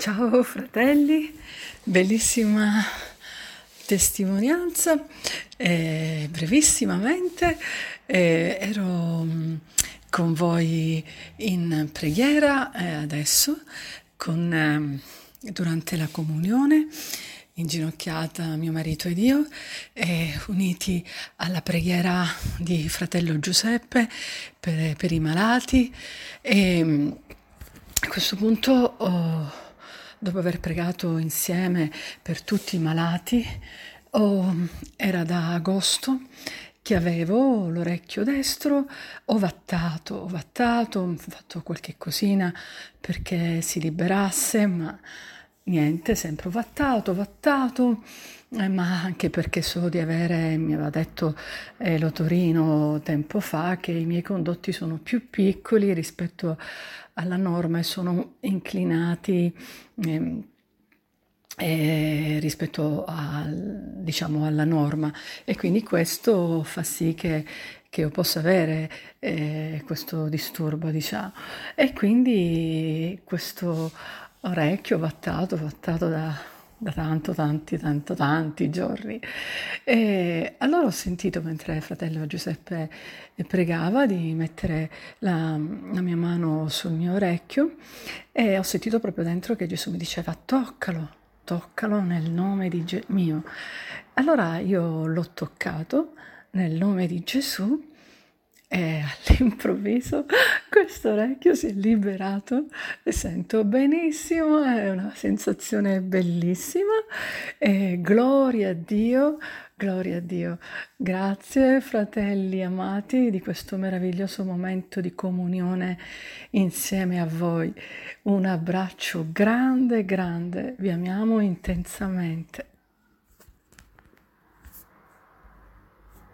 Ciao fratelli, bellissima testimonianza. Brevissimamente ero con voi in preghiera adesso durante la comunione, inginocchiata mio marito ed io, uniti alla preghiera di fratello Giuseppe per i malati. A questo punto, dopo aver pregato insieme per tutti i malati, era da agosto che avevo l'orecchio destro ho fatto qualche cosina perché si liberasse, ma niente, sempre vattato, ma anche perché so di avere, mi aveva detto l'otorino tempo fa, che i miei condotti sono più piccoli rispetto alla norma e sono inclinati rispetto diciamo, alla norma, e quindi questo fa sì che io possa avere questo disturbo, diciamo, e quindi questo orecchio vattato da tanti giorni. E allora ho sentito, mentre fratello Giuseppe pregava, di mettere la mia mano sul mio orecchio, e ho sentito proprio dentro che Gesù mi diceva: toccalo nel nome di mio. Allora io l'ho toccato nel nome di Gesù, e all'improvviso questo orecchio si è liberato e sento benissimo, è una sensazione bellissima, e gloria a Dio, gloria a Dio. Grazie fratelli amati di questo meraviglioso momento di comunione insieme a voi. Un abbraccio grande, vi amiamo intensamente.